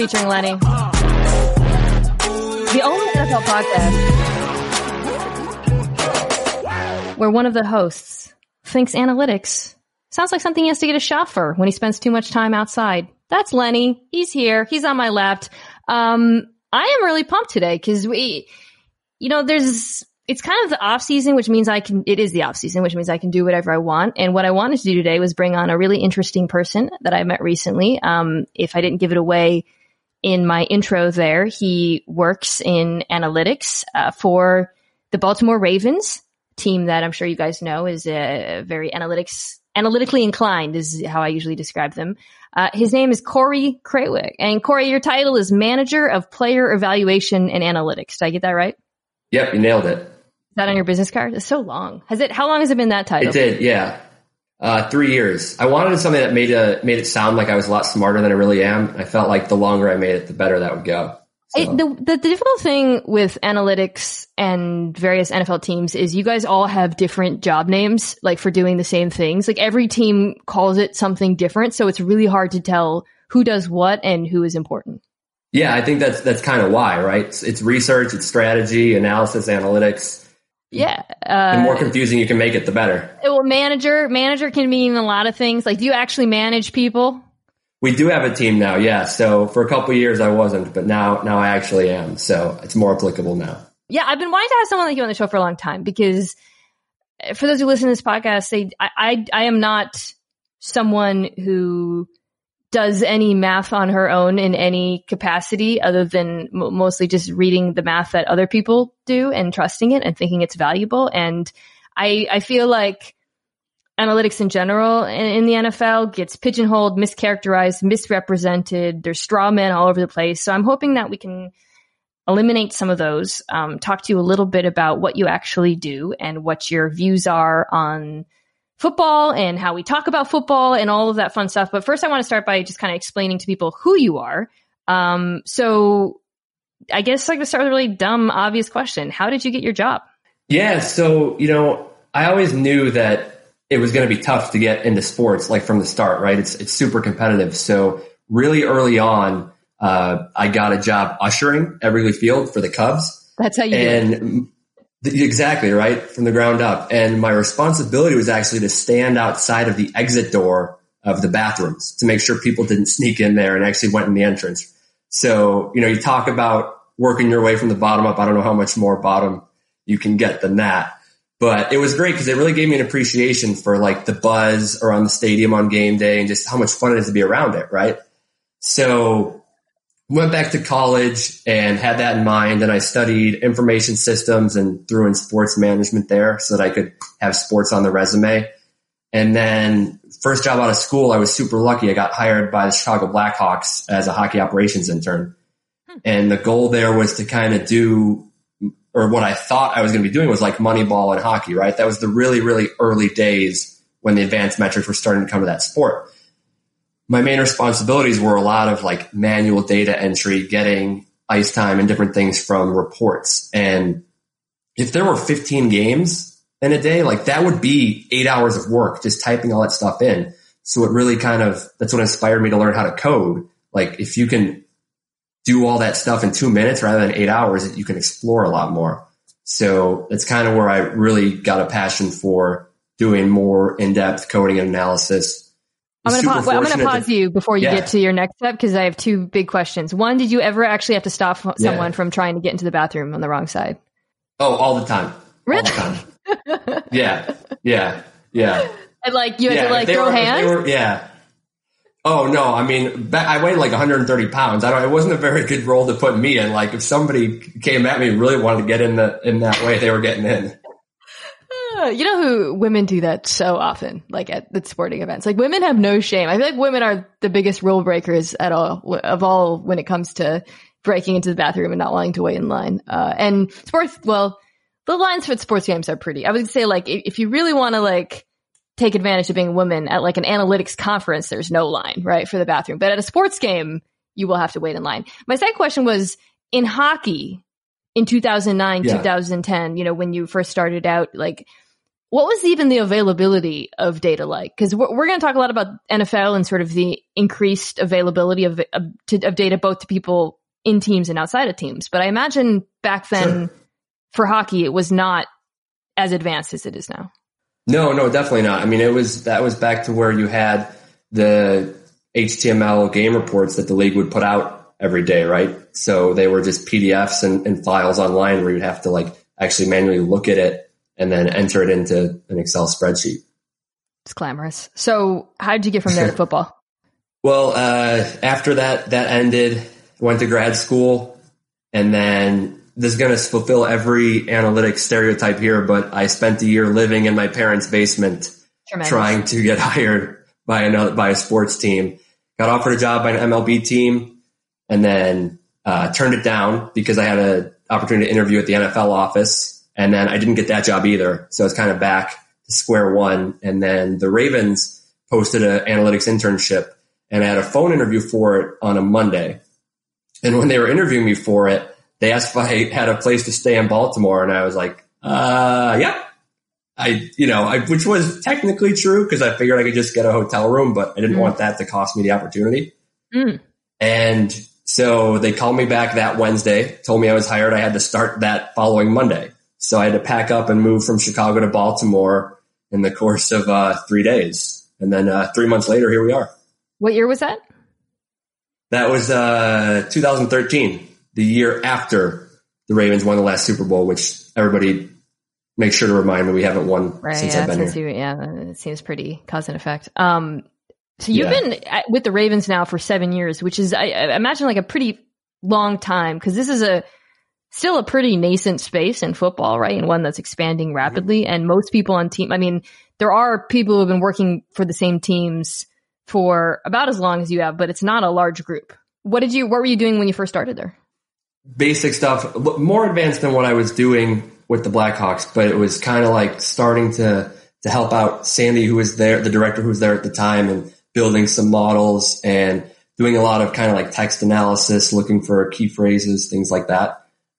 featuring Lenny. The only NFL podcast where one of the hosts thinks analytics sounds like something he has to get a shot for when he spends too much time outside. That's Lenny. He's here. He's on my left. I am really pumped today because it's kind of the off season, which means it is the off season, which means I can do whatever I want. And what I wanted to do today was bring on a really interesting person that I met recently. If I didn't give it away in my intro there, he works in analytics, for the Baltimore Ravens, team that I'm sure you guys know is very analytically inclined is how I usually describe them. His name is Corey Krawiec. And Corey, your title is Manager of Player Evaluation and Analytics. Did I get that right? Yep, you nailed it. Is that on your business card? It's so long. How long has it been that title? It did, yeah. 3 years. I wanted something that made it sound like I was a lot smarter than I really am. I felt like the longer I made it, the better that would go. So. The difficult thing with analytics and various NFL teams is you guys all have different job names, like for doing the same things. Like every team calls it something different. So it's really hard to tell who does what and who is important. Yeah, I think that's kind of why, right? It's research, it's strategy, analysis, analytics. Yeah. The more confusing you can make it, the better. Well, manager can mean a lot of things. Like, do you actually manage people? We do have a team now, yeah. So for a couple of years I wasn't, but now I actually am. So it's more applicable now. Yeah, I've been wanting to have someone like you on the show for a long time because for those who listen to this podcast, I am not someone who does any math on her own in any capacity other than mostly just reading the math that other people do and trusting it and thinking it's valuable. And I feel like analytics in general in the NFL gets pigeonholed, mischaracterized, misrepresented. There's straw men all over the place. So I'm hoping that we can eliminate some of those, talk to you a little bit about what you actually do and what your views are on football and how we talk about football and all of that fun stuff. But first I want to start by just kind of explaining to people who you are. So I guess like to start with a really dumb, obvious question. How did you get your job? Yeah. So, I always knew that it was going to be tough to get into sports, like from the start, right? It's super competitive. So really early on, I got a job ushering at Wrigley Field for the Cubs. That's how you do it. Exactly, right? From the ground up. And my responsibility was actually to stand outside of the exit door of the bathrooms to make sure people didn't sneak in there and actually went in the entrance. So, you talk about working your way from the bottom up. I don't know how much more bottom you can get than that. But it was great because it really gave me an appreciation for like the buzz around the stadium on game day and just how much fun it is to be around it, right? So went back to college and had that in mind. And I studied information systems and threw in sports management there so that I could have sports on the resume. And then first job out of school, I was super lucky. I got hired by the Chicago Blackhawks as a hockey operations intern. And the goal there was to kind of do, or what I thought I was going to be doing was like Moneyball and hockey, right? That was the really, really early days when the advanced metrics were starting to come to that sport. My main responsibilities were a lot of like manual data entry, getting ice time and different things from reports. And if there were 15 games in a day, like that would be 8 hours of work, just typing all that stuff in. So it really that's what inspired me to learn how to code. Like if you can do all that stuff in 2 minutes rather than 8 hours, you can explore a lot more. So that's kind of where I really got a passion for doing more in-depth coding and analysis. I'm going to pause you before you get to your next step because I have two big questions. One, did you ever actually have to stop someone from trying to get into the bathroom on the wrong side? Oh, all the time. Really? All the time. Yeah. And like you had to like throw hands? Yeah. Oh no, I mean, I weighed like 130 pounds. It wasn't a very good role to put me in. Like if somebody came at me and really wanted to get in that way, they were getting in. You know who women do that so often, like at the sporting events. Like women have no shame. I feel like women are the biggest rule breakers of all when it comes to breaking into the bathroom and not wanting to wait in line. And sports, well, the lines for sports games are pretty. I would say like if you really want to like take advantage of being a woman at like an analytics conference, there's no line, right, for the bathroom. But at a sports game, you will have to wait in line. My second question was in hockey in 2009, 2010, when you first started out, like What was even the availability of data like? Because we're going to talk a lot about NFL and sort of the increased availability of data both to people in teams and outside of teams. But I imagine back then for hockey, it was not as advanced as it is now. No, definitely not. I mean, that was back to where you had the HTML game reports that the league would put out every day, right? So they were just PDFs and files online where you'd have to like actually manually look at it and then enter it into an Excel spreadsheet. It's glamorous. So how did you get from there to football? Well, after that ended, went to grad school, and then this is going to fulfill every analytics stereotype here, but I spent a year living in my parents' basement. Tremendous. Trying to get hired by a sports team. Got offered a job by an MLB team, and then turned it down because I had an opportunity to interview at the NFL office. And then I didn't get that job either. So I was kind of back to square one. And then the Ravens posted an analytics internship, and I had a phone interview for it on a Monday. And when they were interviewing me for it, they asked if I had a place to stay in Baltimore. And I was like, yep. Which was technically true because I figured I could just get a hotel room, but I didn't want that to cost me the opportunity. And so they called me back that Wednesday, told me I was hired. I had to start that following Monday. So I had to pack up and move from Chicago to Baltimore in the course of 3 days. And then 3 months later, here we are. What year was that? That was 2013, the year after the Ravens won the last Super Bowl, which everybody makes sure to remind me we haven't won since I've been here. It seems pretty cause and effect. So you've been with the Ravens now for 7 years, which is, I imagine, like a pretty long time, because this is still a pretty nascent space in football, right? And one that's expanding rapidly. And most people on team, I mean, there are people who have been working for the same teams for about as long as you have, but it's not a large group. What were you doing when you first started there? Basic stuff, more advanced than what I was doing with the Blackhawks, but it was kind of like starting to help out Sandy, who was there, the director who was there at the time, and building some models and doing a lot of kind of like text analysis, looking for key phrases, things like that.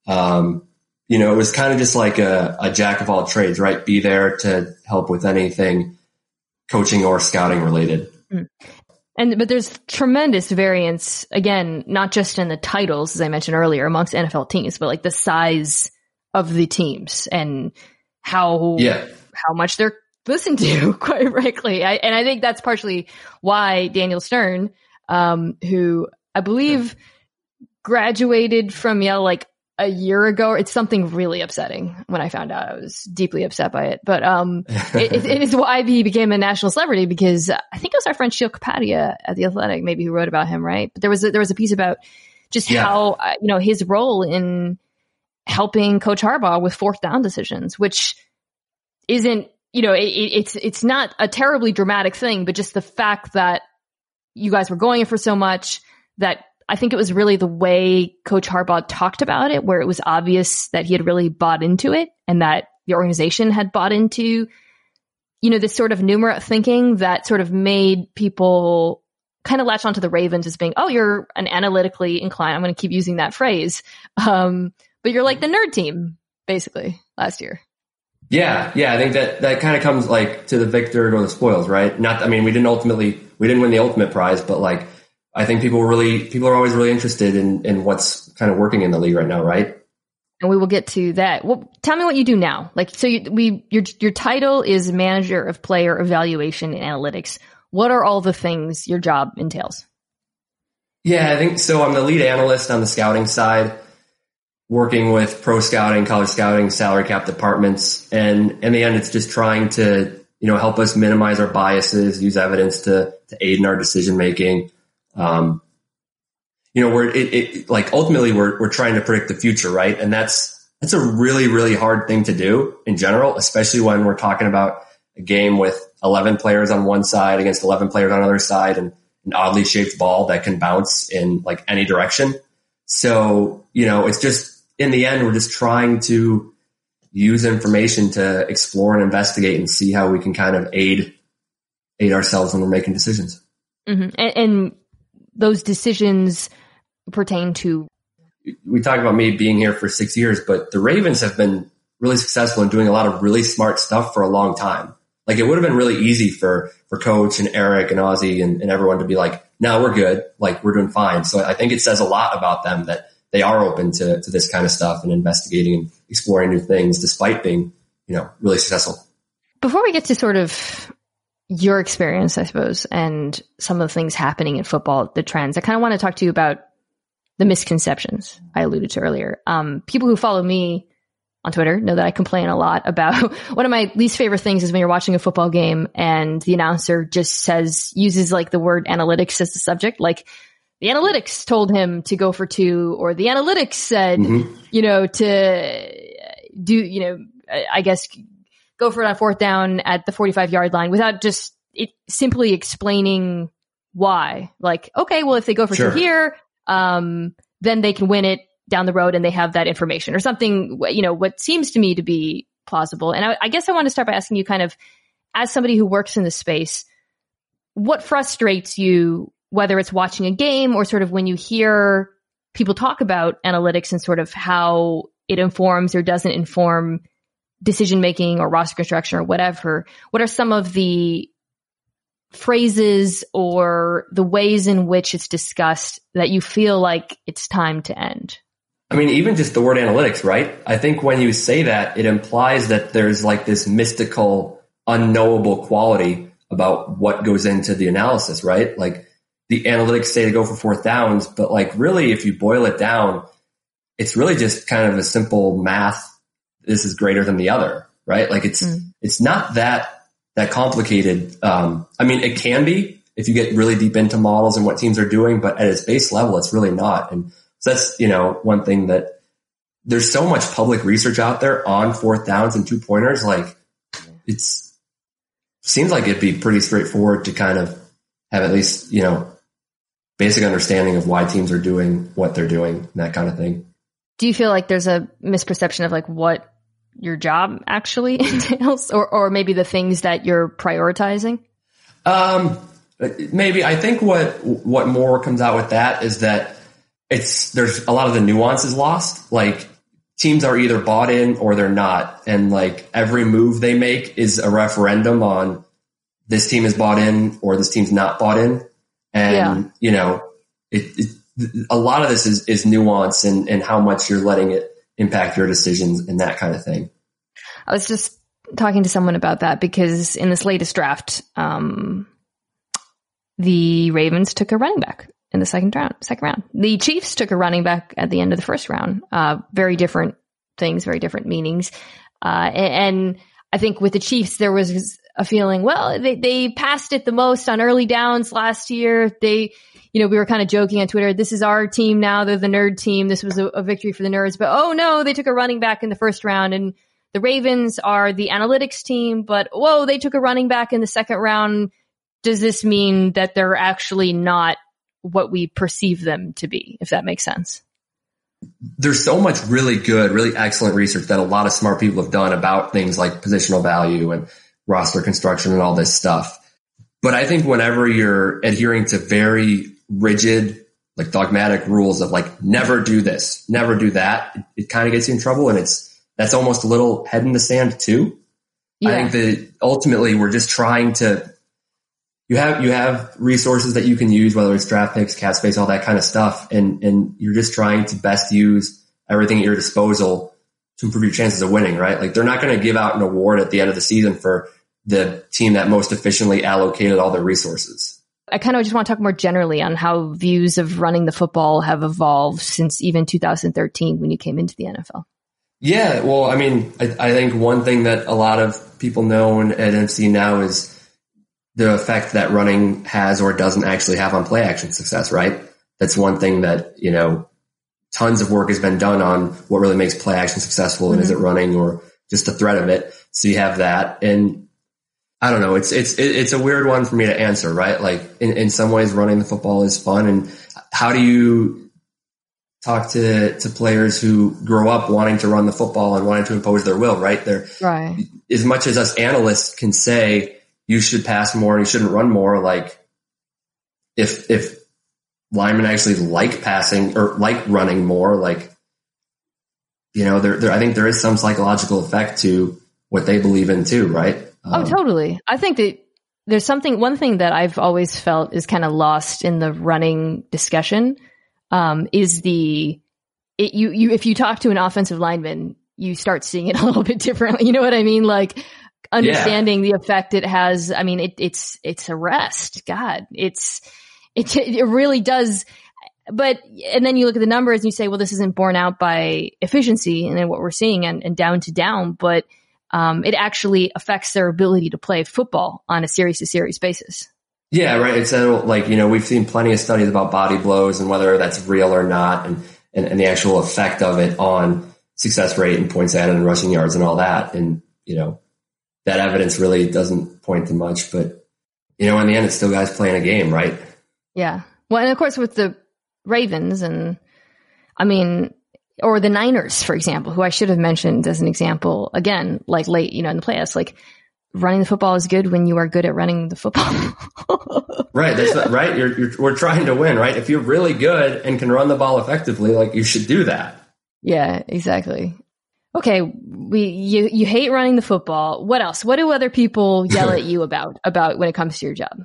It was kind of just like a jack of all trades, right? Be there to help with anything coaching or scouting related. But there's tremendous variance, again, not just in the titles, as I mentioned earlier, amongst NFL teams, but like the size of the teams and how much they're listened to, quite frankly. And I think that's partially why Daniel Stern, who I believe graduated from Yale like a year ago. It's something really upsetting. When I found out, I was deeply upset by it. But it is why he became a national celebrity, because I think it was our friend Sheil Kapadia at The Athletic, maybe, who wrote about him, right? But there was a piece about just how his role in helping Coach Harbaugh with fourth down decisions, which isn't, it's not a terribly dramatic thing, but just the fact that you guys were going in for so much that I think it was really the way Coach Harbaugh talked about it, where it was obvious that he had really bought into it and that the organization had bought into, this sort of numeric thinking that sort of made people kind of latch onto the Ravens as being, oh, you're an analytically inclined. I'm going to keep using that phrase. But you're like the nerd team, basically, last year. Yeah. I think that kind of comes like to the victor go the spoils, right? We didn't win the ultimate prize, but like, I think people are always really interested in what's kind of working in the league right now, right? And we will get to that. Well, tell me what you do now. Like, so your title is manager of player evaluation and analytics. What are all the things your job entails? Yeah, I think so. I'm the lead analyst on the scouting side, working with pro scouting, college scouting, salary cap departments. And in the end, it's just trying to, help us minimize our biases, use evidence to aid in our decision making. Ultimately we're trying to predict the future, right? And that's a really, really hard thing to do in general, especially when we're talking about a game with 11 players on one side against 11 players on the other side and an oddly shaped ball that can bounce in like any direction. So, it's just, in the end, we're just trying to use information to explore and investigate and see how we can kind of aid ourselves when we're making decisions. Mm-hmm. And those decisions pertain to? We talk about me being here for 6 years, but the Ravens have been really successful and doing a lot of really smart stuff for a long time. Like, it would have been really easy for Coach and Eric and Ozzie and everyone to be like, no, we're good. Like, we're doing fine. So I think it says a lot about them that they are open to this kind of stuff and investigating and exploring new things despite being, really successful. Before we get to sort of your experience, I suppose, and some of the things happening in football, the trends, I kind of want to talk to you about the misconceptions I alluded to earlier. People who follow me on Twitter know that I complain a lot about one of my least favorite things is when you're watching a football game and the announcer just uses like the word analytics as the subject. Like, the analytics told him to go for 2, or the analytics said, to do, I guess go for it on 4th down at the 45-yard line without just simply explaining why. Like, okay, well, if they go for 2 here, then they can win it down the road and they have that information or something, what seems to me to be plausible. And I guess I want to start by asking you, kind of, as somebody who works in this space, what frustrates you, whether it's watching a game or sort of when you hear people talk about analytics and sort of how it informs or doesn't inform decision-making or roster construction or whatever. What are some of the phrases or the ways in which it's discussed that you feel like it's time to end? I mean, even just the word analytics, right? I think when you say that, it implies that there's like this mystical, unknowable quality about what goes into the analysis, right? Like, the analytics say to go for 4th downs, but like, really, if you boil it down, it's really just kind of a simple math. This is greater than the other, right? Like, it's not that complicated. I mean, it can be if you get really deep into models and what teams are doing, but at its base level, it's really not. And so that's, one thing that there's so much public research out there on 4th downs and 2-pointers. Like, seems like it'd be pretty straightforward to kind of have at least, basic understanding of why teams are doing what they're doing and that kind of thing. Do you feel like there's a misperception of like what your job actually entails, or maybe the things that you're prioritizing? Maybe. I think what more comes out with that is that there's a lot of the nuances lost. Like, teams are either bought in or they're not. And like, every move they make is a referendum on this team is bought in or this team's not bought in. And, a lot of this is nuance and how much you're letting it impact your decisions and that kind of thing. I was just talking to someone about that because in this latest draft, the Ravens took a running back in the second round. The Chiefs took a running back at the end of the first round. Very different things, very different meanings. And I think with the Chiefs, there was a feeling, well, they passed it the most on early downs last year. We were kind of joking on Twitter, this is our team now. They're the nerd team. This was a victory for the nerds. But, oh no, they took a running back in the first round. And the Ravens are the analytics team. But, whoa, they took a running back in the second round. Does this mean that they're actually not what we perceive them to be, if that makes sense? There's so much really good, really excellent research that a lot of smart people have done about things like positional value and roster construction and all this stuff. But I think whenever you're adhering to very rigid, like dogmatic rules of like, never do this, never do that, it kind of gets you in trouble. And that's almost a little head in the sand too. Yeah. I think that ultimately we're just trying to, you have resources that you can use, whether it's draft picks, cap space, all that kind of stuff. And you're just trying to best use everything at your disposal to improve your chances of winning, right? Like, they're not going to give out an award at the end of the season for the team that most efficiently allocated all their resources. I kind of just want to talk more generally on how views of running the football have evolved since even 2013 when you came into the NFL. Yeah, well, I mean, I think one thing that a lot of people know at NFC now is the effect that running has or doesn't actually have on play action success, right? That's one thing that, tons of work has been done on what really makes play action successful. And is it running or just the threat of it? So you have that. And I don't know, it's a weird one for me to answer, right? Like, in some ways running the football is fun. And how do you talk to players who grow up wanting to run the football and wanting to impose their will, right? Right. As much as us analysts can say you should pass more and you shouldn't run more, like, if linemen actually like passing or like running more, like, I think there is some psychological effect to what they believe in too, right? Totally. I think that there's one thing that I've always felt is kind of lost in the running discussion, is if you talk to an offensive lineman, you start seeing it a little bit differently. You know what I mean? Like understanding the effect it has. I mean, it's a rest. God, it really does. But, and then you look at the numbers and you say, well, this isn't borne out by efficiency and then what we're seeing and down to down, but it actually affects their ability to play football on a series to series basis. Yeah, right. It's like, we've seen plenty of studies about body blows and whether that's real or not, and the actual effect of it on success rate and points added and rushing yards and all that. And, that evidence really doesn't point to much, but, in the end, it's still guys playing a game, right? Yeah. Well, and of course with the Ravens or the Niners, for example, who I should have mentioned as an example, again, like late, in the playoffs, like running the football is good when you are good at running the football. Right. That's right. We're trying to win, right? If you're really good and can run the ball effectively, like you should do that. Yeah, exactly. Okay. You hate running the football. What else? What do other people yell at you about when it comes to your job?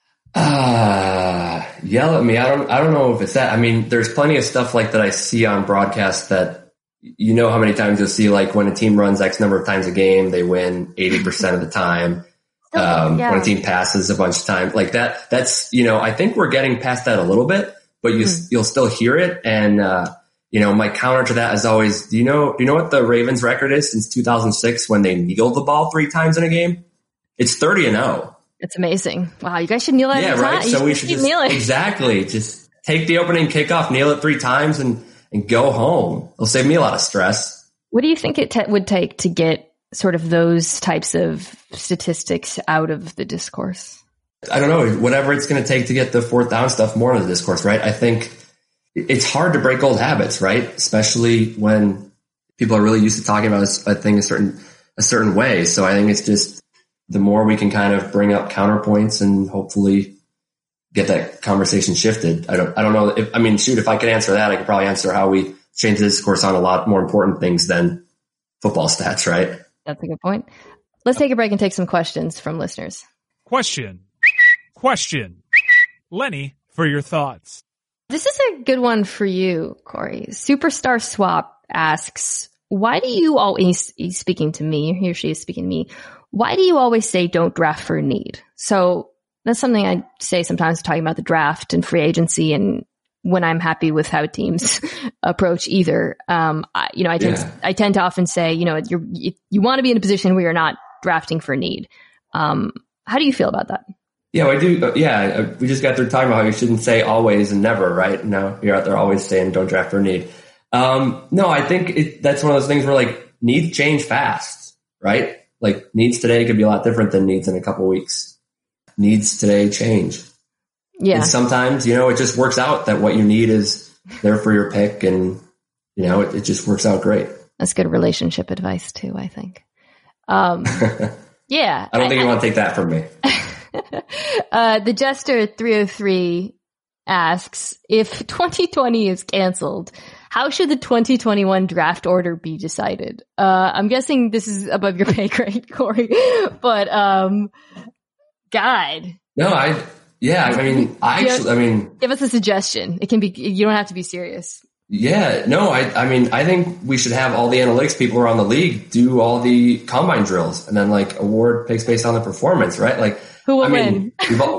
Yell at me. I don't know if it's that. I mean, there's plenty of stuff like that I see on broadcast that, how many times you'll see, like when a team runs X number of times a game, they win 80% of the time. When a team passes a bunch of times like that, that's, I think we're getting past that a little bit, but you'll still hear it. And, my counter to that is always, do you know what the Ravens record is since 2006 when they kneel the ball 3 times in a game? It's 30-0. It's amazing. Wow, you guys should kneel it. Yeah, right. So we should just exactly just take the opening kickoff, kneel it 3 times, and go home. It'll save me a lot of stress. What do you think it would take to get sort of those types of statistics out of the discourse? I don't know. Whatever it's going to take to get the 4th down stuff more into the discourse, right? I think it's hard to break old habits, right? Especially when people are really used to talking about a thing a certain way. So I think it's just, the more we can kind of bring up counterpoints and hopefully get that conversation shifted. I don't know if I could answer that, I could probably answer how we change the discourse on a lot more important things than football stats, right? That's a good point. Let's take a break and take some questions from listeners. Question. Lenny, for your thoughts. This is a good one for you, Corey. Superstar Swap asks, why do you always, he's speaking to me, he or she is speaking to me, why do you always say don't draft for need? So that's something I say sometimes talking about the draft and free agency and when I'm happy with how teams approach either. I tend to often say, you want to be in a position where you're not drafting for need. How do you feel about that? Yeah, I do. Yeah, we just got through talking about how you shouldn't say always and never, right? No, you're out there always saying don't draft for need. No, I think that's one of those things where like needs change fast, right? Like needs today could be a lot different than needs in a couple weeks. Needs today change. Yeah. And sometimes, it just works out that what you need is there for your pick and, it just works out great. That's good relationship advice too, I think. Yeah. I don't think you want to take that from me. The Jester 303 asks, if 2020 is canceled, how should the 2021 draft order be decided? I'm guessing this is above your pay grade, Corey, but, guide. No, give us a suggestion. It can be, you don't have to be serious. Yeah, no, I think we should have all the analytics people around the league do all the combine drills and then like award picks based on the performance, right? Like, who will win?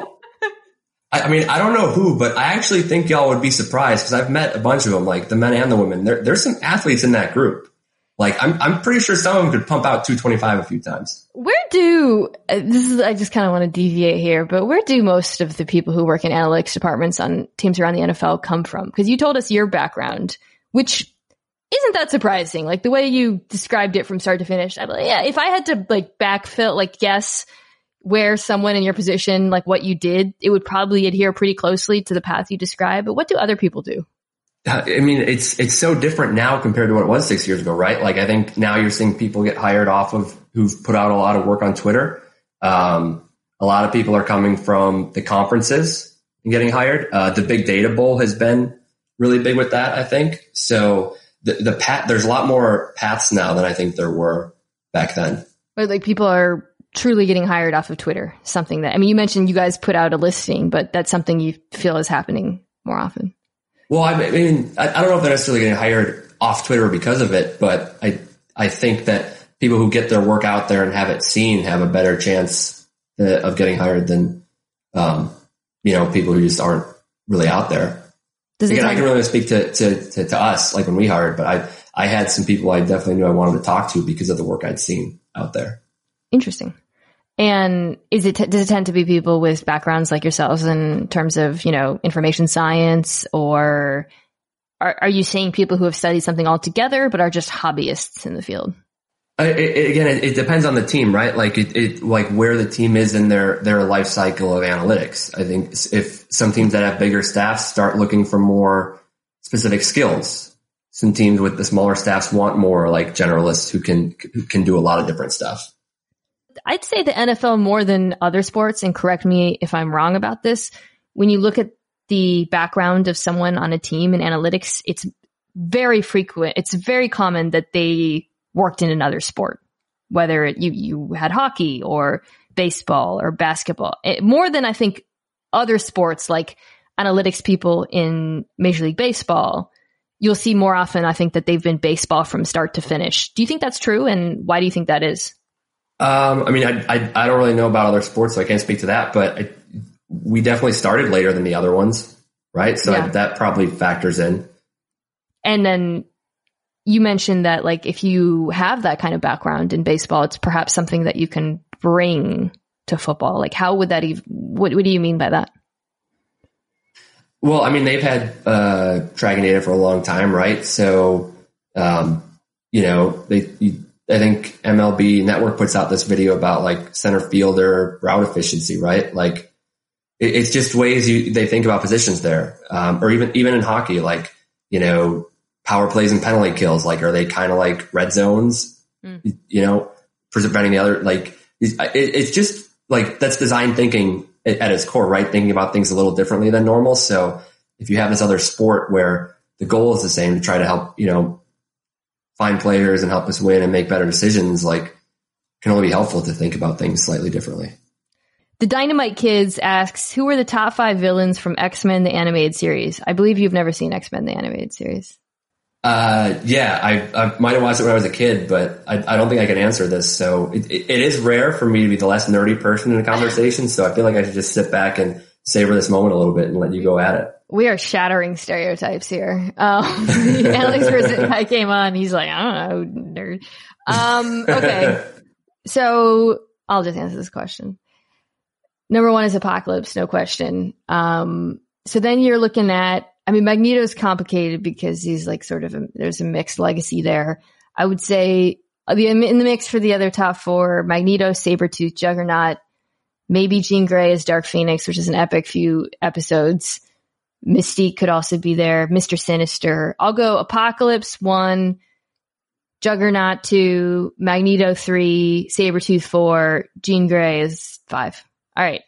I don't know who, but I actually think y'all would be surprised because I've met a bunch of them, like the men and the women. There's some athletes in that group. Like I'm pretty sure some of them could pump out 225 a few times. I just kind of want to deviate here, but where do most of the people who work in analytics departments on teams around the NFL come from? Because you told us your background, which isn't that surprising. Like the way you described it from start to finish, I'm like, yeah, if I had to like backfill, like guess where someone in your position, like what you did, it would probably adhere pretty closely to the path you described. But what do other people do? I mean, it's so different now compared to what it was 6 years ago, right? Like I think now you're seeing people get hired off of who've put out a lot of work on Twitter. A lot of people are coming from the conferences and getting hired. The Big Data Bowl has been really big with that, I think. So there's a lot more paths now than I think there were back then. But like people are truly getting hired off of Twitter, something that, I mean, you mentioned you guys put out a listing, but that's something you feel is happening more often. Well, I mean, I don't know if they're necessarily getting hired off Twitter because of it, but I think that people who get their work out there and have it seen have a better chance of getting hired than, people who just aren't really out there. Again, I can really speak to us, like when we hired, but I had some people I definitely knew I wanted to talk to because of the work I'd seen out there. Interesting. And does it tend to be people with backgrounds like yourselves in terms of, information science, or are you seeing people who have studied something altogether but are just hobbyists in the field? It depends on the team, right? Like like where the team is in their life cycle of analytics. I think if some teams that have bigger staffs start looking for more specific skills, some teams with the smaller staffs want more like generalists who can do a lot of different stuff. I'd say the NFL more than other sports, and correct me if I'm wrong about this. When you look at the background of someone on a team in analytics, it's very frequent. It's very common that they worked in another sport, whether you had hockey or baseball or basketball. More than I think other sports like analytics people in Major League Baseball, you'll see more often, I think, that they've been baseball from start to finish. Do you think that's true? And why do you think that is? I don't really know about other sports, so I can't speak to that, but we definitely started later than the other ones, right? So that probably factors in. And then you mentioned that, like, if you have that kind of background in baseball, it's perhaps something that you can bring to football. Like, how would that even, what do you mean by that? Well, I mean, they've had tracking data for a long time, right? So, I think MLB Network puts out this video about like center fielder route efficiency, right? Like it's just ways they think about positions there. Or even in hockey, like, power plays and penalty kills. Like, are they kind of like red zones, preventing the other, like it's just like, that's design thinking at its core, right? Thinking about things a little differently than normal. So if you have this other sport where the goal is the same to try to help, find players and help us win and make better decisions, like, can only be helpful to think about things slightly differently. The Dynamite Kids asks, who are the top 5 villains from X-Men, the animated series? I believe you've never seen X-Men, the animated series. I might have watched it when I was a kid, but I don't think I can answer this. So it is rare for me to be the less nerdy person in a conversation. So I feel like I should just sit back and savor this moment a little bit and let you go at it. We are shattering stereotypes here. Alex I came on. He's like, I don't know, nerd. Okay. So I'll just answer this question. Number 1 is Apocalypse, no question. So then you're looking at, Magneto's complicated because he's like there's a mixed legacy there. I would say in the mix for the other top 4, Magneto, Sabretooth, Juggernaut, maybe Jean Grey as Dark Phoenix, which is an epic few episodes. Mystique could also be there. Mr. Sinister. I'll go Apocalypse 1, Juggernaut 2, Magneto 3, Sabretooth 4, Jean Grey is 5. All right.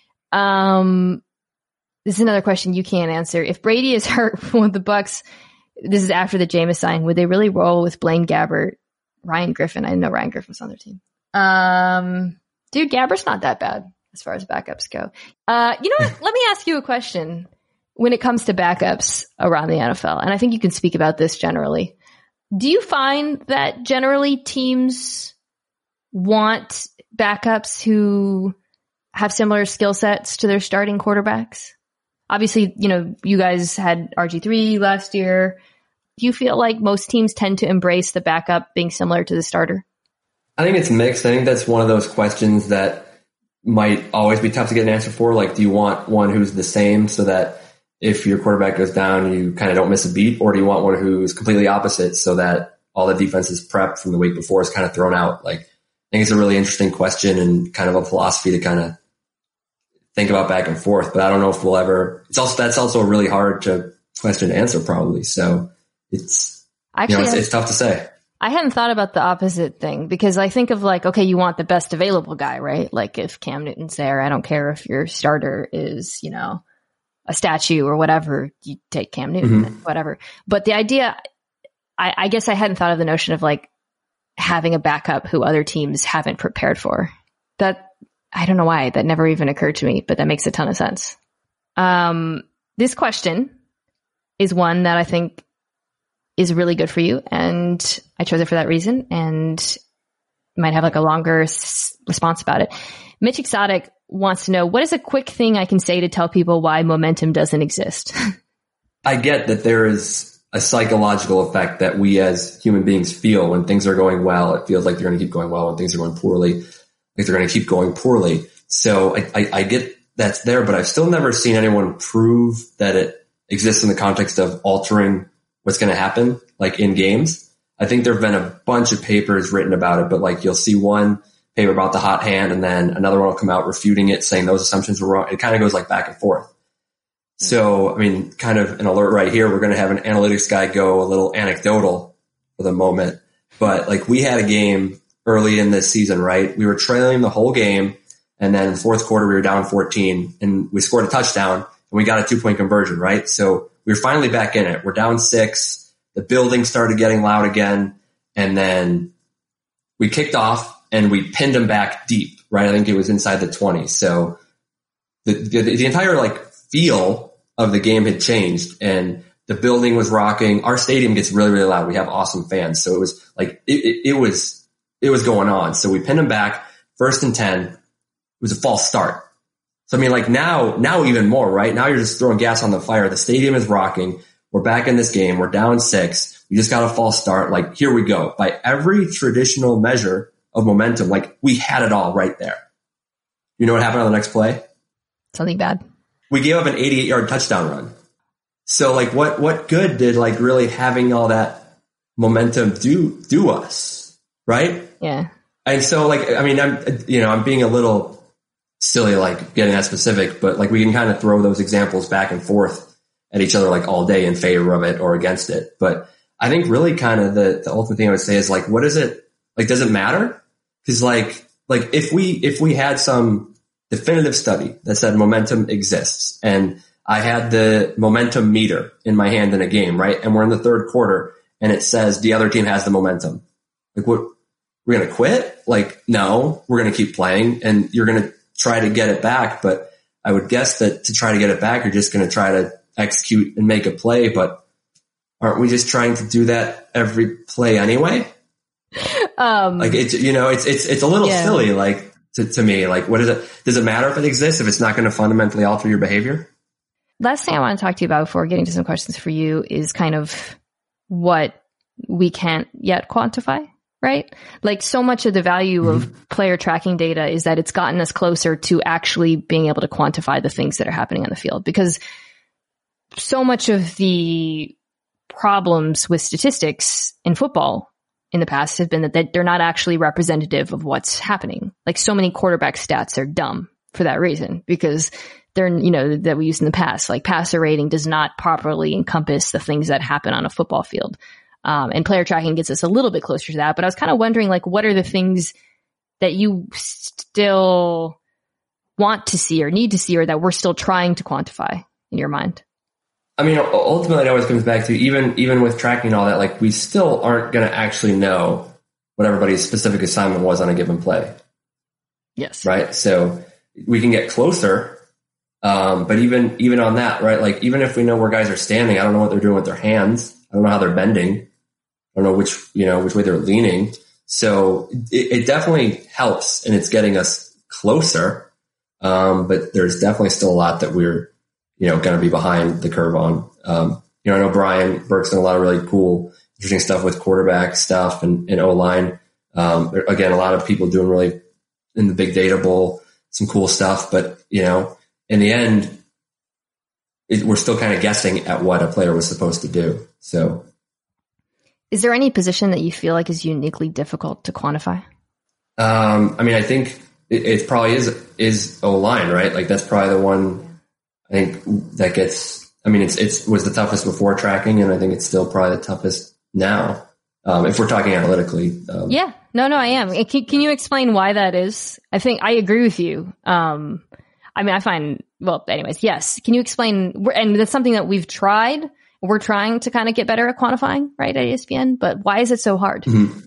This is another question you can't answer. If Brady is hurt with the Bucks, this is after the Jameis signing, would they really roll with Blaine Gabbert, Ryan Griffin? I didn't know Ryan Griffin was on their team. Dude, Gabbert's not that bad as far as backups go. You know what? Let me ask you a question when it comes to backups around the NFL. And I think you can speak about this generally. Do you find that generally teams want backups who have similar skill sets to their starting quarterbacks? Obviously, you guys had RG3 last year. Do you feel like most teams tend to embrace the backup being similar to the starter? I think it's mixed. I think that's one of those questions that might always be tough to get an answer for. Like, do you want one who's the same so that if your quarterback goes down, you kind of don't miss a beat? Or do you want one who's completely opposite so that all the defense's prep from the week before is kind of thrown out? Like, I think it's a really interesting question and kind of a philosophy to kind of think about back and forth, but I don't know if we'll ever, that's also a really hard question to answer probably. So it's tough to say. I hadn't thought about the opposite thing because I think of like, okay, you want the best available guy, right? Like if Cam Newton's there, I don't care if your starter is, a statue or whatever, you take Cam Newton, whatever. But the idea, I guess I hadn't thought of the notion of like having a backup who other teams haven't prepared for. That, I don't know why that never even occurred to me, but that makes a ton of sense. This question is one that I think is really good for you, and I chose it for that reason, and might have like a longer response about it. Mitch Exotic wants to know, what is a quick thing I can say to tell people why momentum doesn't exist? I get that there is a psychological effect that we as human beings feel when things are going well. It feels like they're going to keep going well. When things are going poorly, like they're going to keep going poorly. So I get that's there, but I've still never seen anyone prove that it exists in the context of altering what's going to happen, like in games. I think there have been a bunch of papers written about it, but like you'll see one paper about the hot hand and then another one will come out refuting it, saying those assumptions were wrong. It kind of goes like back and forth. So, I mean, kind of an alert right here. We're going to have an analytics guy go a little anecdotal for the moment, but like we had a game early in this season, right? We were trailing the whole game. And then in the fourth quarter, we were down 14 and we scored a touchdown and we got a 2-point conversion, right? So we were finally back in it. We're down 6. The building started getting loud again. And then we kicked off and we pinned them back deep, right? I think it was inside the 20. So the entire like feel of the game had changed and the building was rocking. Our stadium gets really, really loud. We have awesome fans. So it was like, it was going on. So we pinned them back, 1st and 10. It was a false start. So I mean, like now even more, right? Now you're just throwing gas on the fire. The stadium is rocking. We're back in this game. We're down 6. We just got a false start. Like, here we go. By every traditional measure of momentum, like we had it all right there. You know what happened on the next play? Something bad. We gave up an 88-yard touchdown run. So like what good did like really having all that momentum do us? Right? Yeah. And so like, I mean, I'm being a little silly, like getting that specific, but like we can kind of throw those examples back and forth at each other like all day in favor of it or against it. But I think really kind of the ultimate thing I would say is like, what is it? Like, does it matter? Cause like if we had some definitive study that said momentum exists and I had the momentum meter in my hand in a game, right? And we're in the third quarter and it says the other team has the momentum. Like what, we're going to quit? Like, no, we're going to keep playing and you're going to try to get it back. But I would guess that to try to get it back, you're just going to try to execute and make a play. But aren't we just trying to do that every play anyway? Like it's, it's a little silly, like to me, like what is it? Does it matter if it exists, if it's not going to fundamentally alter your behavior? Last thing I want to talk to you about before getting to some questions for you is kind of what we can't yet quantify, right? Like so much of the value of player tracking data is that it's gotten us closer to actually being able to quantify the things that are happening on the field, because so much of the problems with statistics in football in the past have been that they're not actually representative of what's happening. Like so many quarterback stats are dumb for that reason, because they're, that we used in the past, like passer rating does not properly encompass the things that happen on a football field. And player tracking gets us a little bit closer to that. But I was kind of wondering, like, what are the things that you still want to see or need to see, or that we're still trying to quantify in your mind? I mean, ultimately it always comes back to even with tracking and all that, like we still aren't going to actually know what everybody's specific assignment was on a given play. Yes. Right. So we can get closer. But even on that, right? Like even if we know where guys are standing, I don't know what they're doing with their hands. I don't know how they're bending. I don't know which way they're leaning. So it definitely helps and it's getting us closer. But there's definitely still a lot that we're, going to be behind the curve on. I know Brian Burke's done a lot of really cool, interesting stuff with quarterback stuff and O-line. Again, a lot of people doing really in the big data bowl, some cool stuff, but in the end, we're still kind of guessing at what a player was supposed to do. So is there any position that you feel like is uniquely difficult to quantify? I mean, I think it probably is O-line, right? Like that's probably the one I think that gets, I mean, it was the toughest before tracking, and I think it's still probably the toughest now. If we're talking analytically. Yeah, no, I am. Can you explain why that is? I think I agree with you. Yes. Can you explain? And that's something that we've tried we're trying to kind of get better at quantifying, right, at ESPN, but why is it so hard? Mm-hmm.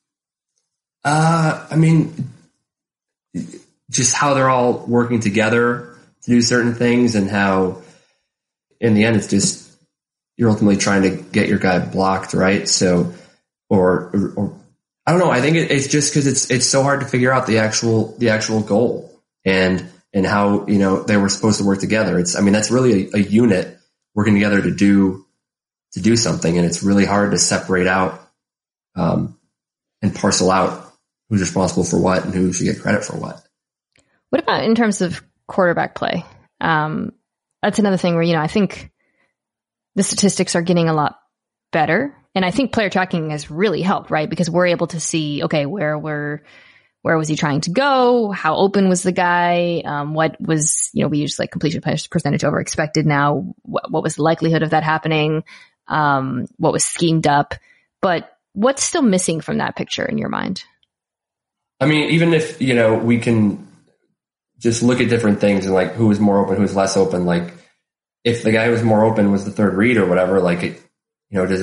I mean, just how they're all working together to do certain things, and how in the end it's just you're ultimately trying to get your guy blocked, right? So, or I don't know. I think it's just because it's so hard to figure out the actual goal and how, you know, they were supposed to work together. That's really a unit working together to do something, and it's really hard to separate out and parcel out who's responsible for what and who should get credit for what. What about in terms of quarterback play? That's another thing where, you know, I think the statistics are getting a lot better, and I think player tracking has really helped, right? Because we're able to see, okay, where was he trying to go? How open was the guy? What was, you know, we use like completion percentage over expected now. What was the likelihood of that happening? What was schemed up? But what's still missing from that picture in your mind? I mean, even if, you know, we can just look at different things and like who was more open, who was less open. Like if the guy who was more open was the third read or whatever, like, it, you know,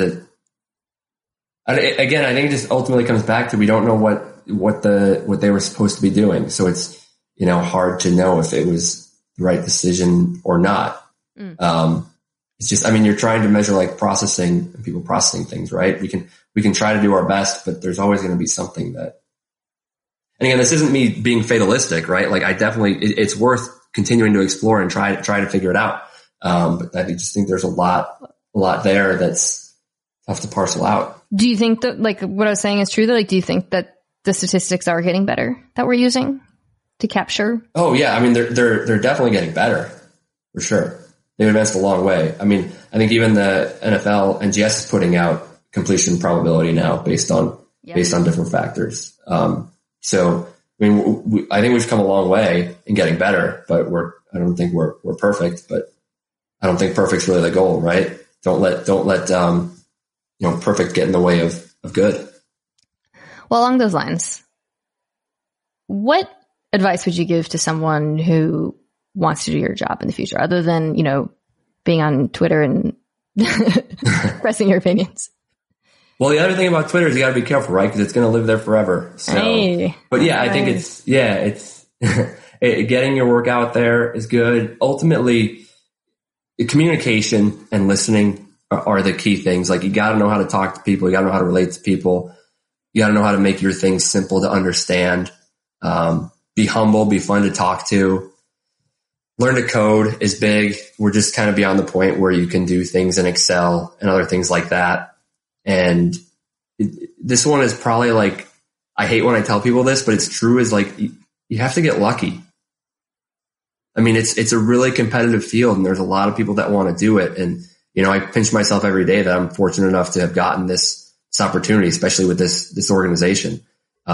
again, I think it just ultimately comes back to, we don't know what they were supposed to be doing. So it's, you know, hard to know if it was the right decision or not. It's just, I mean, you're trying to measure like processing and people processing things, right? We can try to do our best, but there's always going to be something that, and again, this isn't me being fatalistic, right? Like I definitely, it's worth continuing to explore and try to figure it out. But I just think there's a lot there that's tough to parcel out. Do you think that, like what I was saying is true though? Like, do you think that the statistics are getting better that we're using to capture? Oh yeah. I mean, they're definitely getting better for sure. They've advanced a long way. I mean, I think even the NFL NGS is putting out completion probability now based on different factors. So, I mean, I think we've come a long way in getting better, but I don't think we're perfect, but I don't think perfect's really the goal, right? Don't let, you know, perfect get in the way of good. Well, along those lines, what advice would you give to someone who wants to do your job in the future, other than, you know, being on Twitter and expressing your opinions? Well, the other thing about Twitter is you got to be careful, right? Because it's going to live there forever. So, but yeah, I think it's getting your work out there is good. Ultimately, communication and listening are the key things. Like you got to know how to talk to people. You got to know how to relate to people. You got to know how to make your things simple to understand. Be humble, be fun to talk to. Learn to code is big. We're just kind of beyond the point where you can do things in Excel and other things like that. And this one is probably like, I hate when I tell people this, but it's true, is like, you have to get lucky. I mean, it's a really competitive field and there's a lot of people that want to do it. And, you know, I pinch myself every day that I'm fortunate enough to have gotten this opportunity, especially with this organization.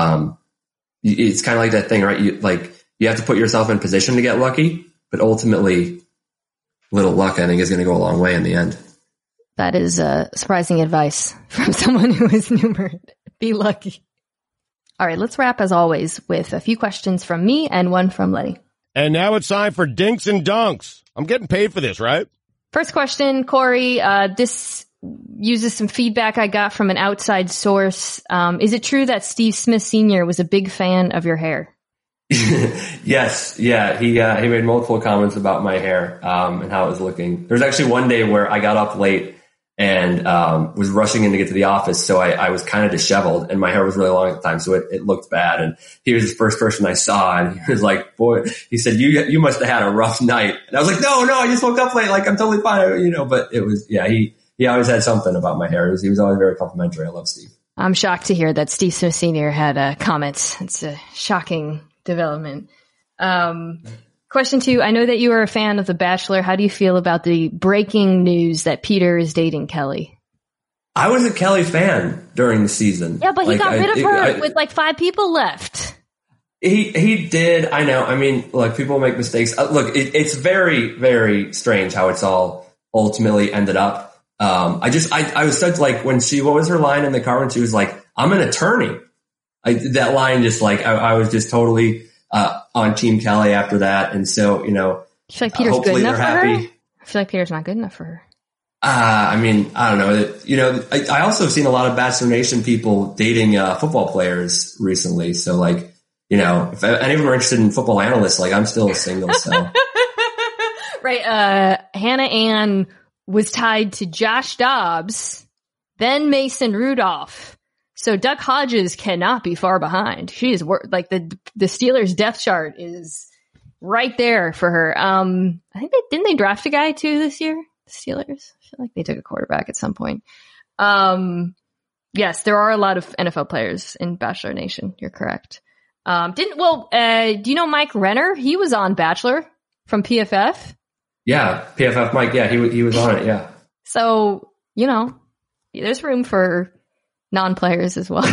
It's kind of like that thing, right? You have to put yourself in position to get lucky, but ultimately little luck, I think, is going to go a long way in the end. That is surprising advice from someone who is numered. Be lucky. All right, let's wrap as always with a few questions from me and one from Letty. And now it's time for Dinks and Dunks. I'm getting paid for this, right? First question, Corey. This uses some feedback I got from an outside source. Is it true that Steve Smith Sr. was a big fan of your hair? Yes. Yeah. He made multiple comments about my hair, and how it was looking. There's actually one day where I got up late and was rushing in to get to the office. So I was kind of disheveled and my hair was really long at the time. So it looked bad. And he was the first person I saw and he was like, boy, he said, you must have had a rough night. And I was like, no, I just woke up late. Like I'm totally fine. You know, but it was, yeah, he always had something about my hair. He was always very complimentary. I love Steve. I'm shocked to hear that Steve Smith Sr. had comments. It's a shocking development. Question 2, I know that you are a fan of The Bachelor. How do you feel about the breaking news that Peter is dating Kelly? I was a Kelly fan during the season. Yeah, but he got rid of her with like 5 people left. He did. I know. I mean, look, people make mistakes. Look, it's very, very strange how it's all ultimately ended up. I was such like what was her line in the car when she was like, I'm an attorney. That line just like, I was just totally on Team Kelly after that. And so, you know, I feel like Peter's good enough for her. I feel like Peter's not good enough for her. I mean, I don't know. I also have seen a lot of Bachelor Nation people dating football players recently. So like, if any of them are interested in football analysts, like I'm still single. So right. Hannah Ann was tied to Josh Dobbs, then Mason Rudolph. So Duck Hodges cannot be far behind. She is like the Steelers depth chart is right there for her. I think didn't they draft a guy too this year? The Steelers. I feel like they took a quarterback at some point. Yes, there are a lot of NFL players in Bachelor Nation. You're correct. Do you know Mike Renner? He was on Bachelor from PFF. Yeah, PFF Mike. Yeah, he was on it. Yeah. So, there's room for non-players as well.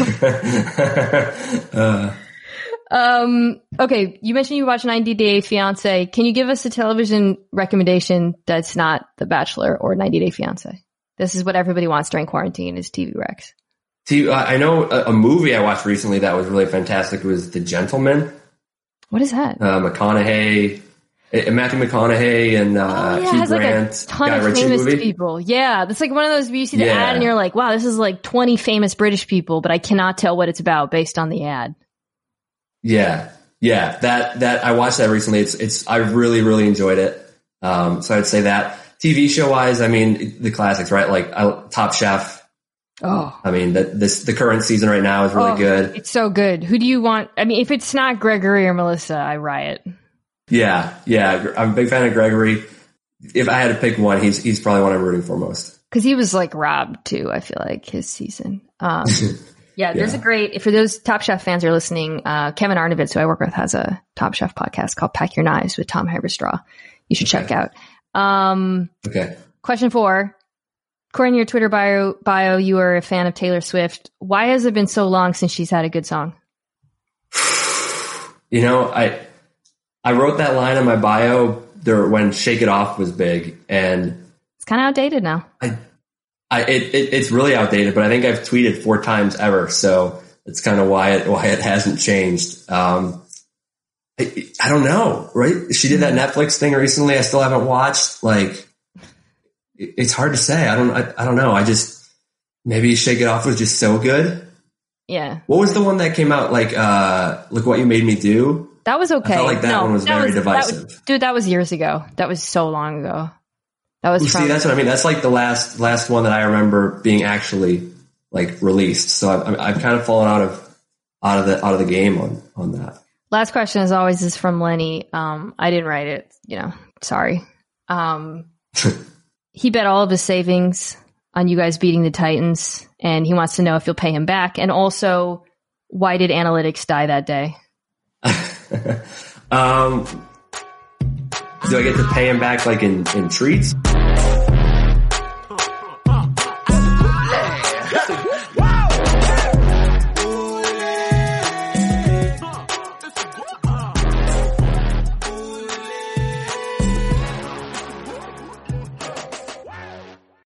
Okay, you mentioned you watch 90 Day Fiancé. Can you give us a television recommendation that's not The Bachelor or 90 Day Fiancé? This is what everybody wants during quarantine is TV recs. I know a movie I watched recently that was really fantastic was The Gentleman. What is that? Matthew McConaughey and Hugh Grant, like a ton Guy of Ritchie famous movie. people. Yeah, that's like one of those you see the ad and you're like, wow, this is like 20 famous British people, but I cannot tell what it's about based on the ad. Yeah. That I watched that recently. I really, really enjoyed it. So I'd say that TV show wise, I mean, the classics, right? Like Top Chef. Oh, I mean, the current season right now is really good. It's so good. Who do you want? I mean, if it's not Gregory or Melissa, I riot. Yeah. I'm a big fan of Gregory. If I had to pick one, he's probably one I'm rooting for most. Cause he was like robbed too. I feel like his season. There's a great, for those Top Chef fans who are listening, Kevin Arnovitz, who I work with, has a Top Chef podcast called Pack Your Knives with Tom Haberstraw. You should check out. Okay. Question 4. According to your Twitter bio, you are a fan of Taylor Swift. Why has it been so long since she's had a good song? I wrote that line in my bio when Shake It Off was big, and it's kind of outdated now. It's really outdated, but I think I've tweeted 4 times ever, so it's kind of why it hasn't changed. I don't know, right? She did that Netflix thing recently. I still haven't watched. Like, it's hard to say. I don't know. Maybe Shake It Off was just so good. Yeah. What was the one that came out? Like, Look What You Made Me Do. That was okay. I felt like that one was very divisive. That was years ago. That was so long ago. That was. See, that's what I mean. That's like the last one that I remember being actually like released. So I've kind of fallen out of the game on that. Last question, as always, is from Lenny. I didn't write it. Sorry. He bet all of his savings on you guys beating the Titans, and he wants to know if you'll pay him back, and also why did analytics die that day? Do I get to pay him back like in treats?